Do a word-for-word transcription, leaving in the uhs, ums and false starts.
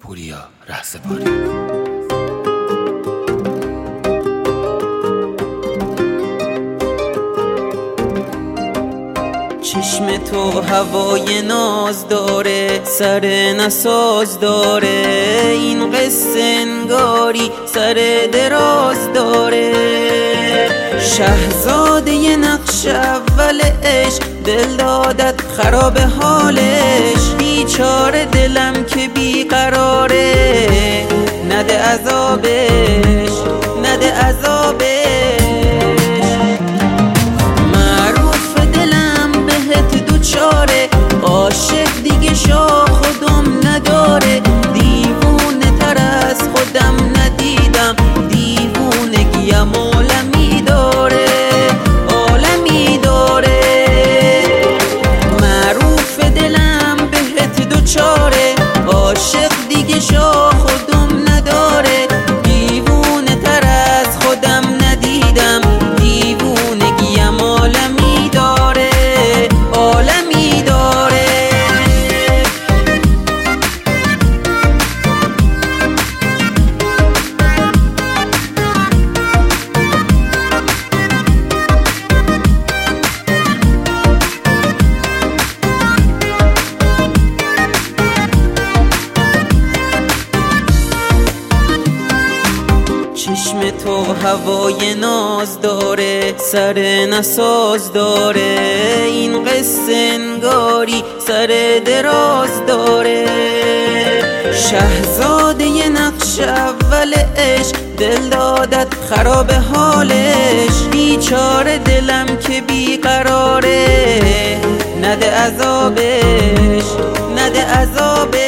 پوریا رهسپاری. چشم تو هوای ناز داره، سر نساز داره، این قصه انگاری سر دراز داره. شهزاده نقش اول عشق، دل دادت خراب حالش، بیچاره دلم که بیقراره، نده عذابش نده عذابش. عاشق دیگه شاه خودم نداره، دیوونه تر از خودم ندیدم، دیوونگیم عالمی داره عالمی داره. معروف دلم بهت دوچاره، عاشق دیگه شاه خودم نداره، دیوونه تر از خودم ندیدم، دیوونگیم عالمی داره عالمی داره. چشم تو هوای ناز داره، سر نساز داره، این قصه انگاری سر دراز داره. شهزاده نقش اول عشق، دل دادت خراب حالش، بیچاره دلم که بیقراره، نده عذابش نده عذابش.